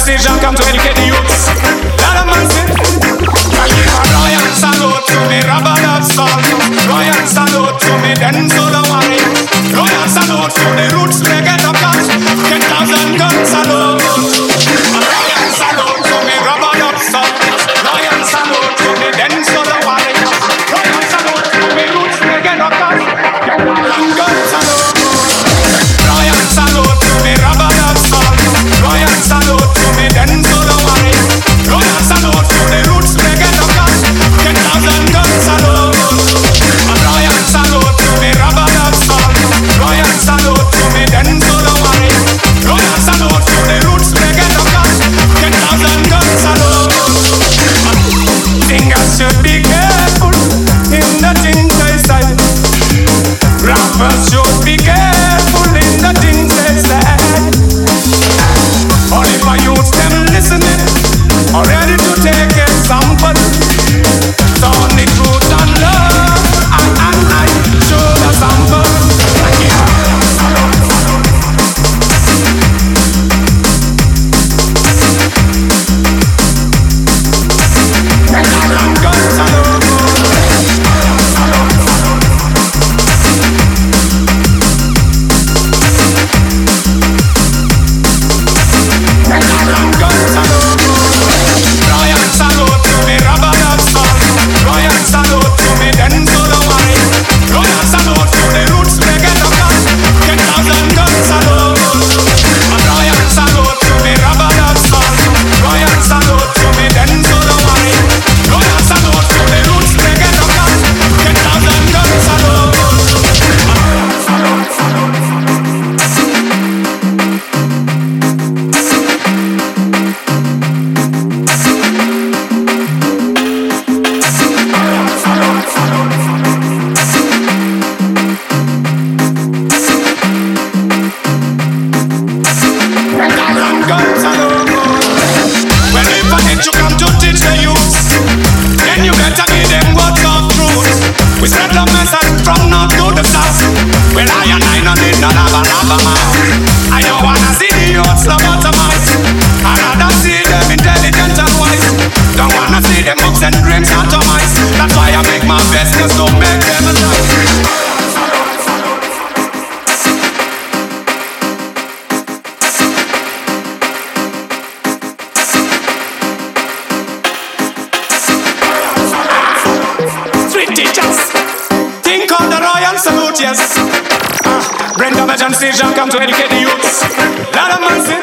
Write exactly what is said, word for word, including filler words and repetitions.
Jean come to educate the youths. Lot of man say, I give a royal salute to me, Robert of Salt. Royal salute to me, Denzel the Warrior. Royal salute to the roots, they get a cut. Ten thousand guns salute. A royal salute to me, Robert of Salt. Royal salute to me, Denzel the Warrior. Royal salute to me, roots, they get a cut. Ten thousand guns salute. Royal salute to me, Robert of Salt. Royal salute to me, Denzel the Warrior. Royal salute to the roots, they get a cut. Ten thousand guns salute. A royal salute to me, Robert of Salt. Royal salute to me, Denzel the Warrior. Royal salute to the roots, they get a cut. Ten thousand guns salute. Singers should be careful in the things they say. Rappers should be careful in the things they say. All if I use them listening, are ready to take example. Turn the truth and love, and, and I show the sample. Yes. Uh, Brenda Jean come to educate the youths. Lot of man say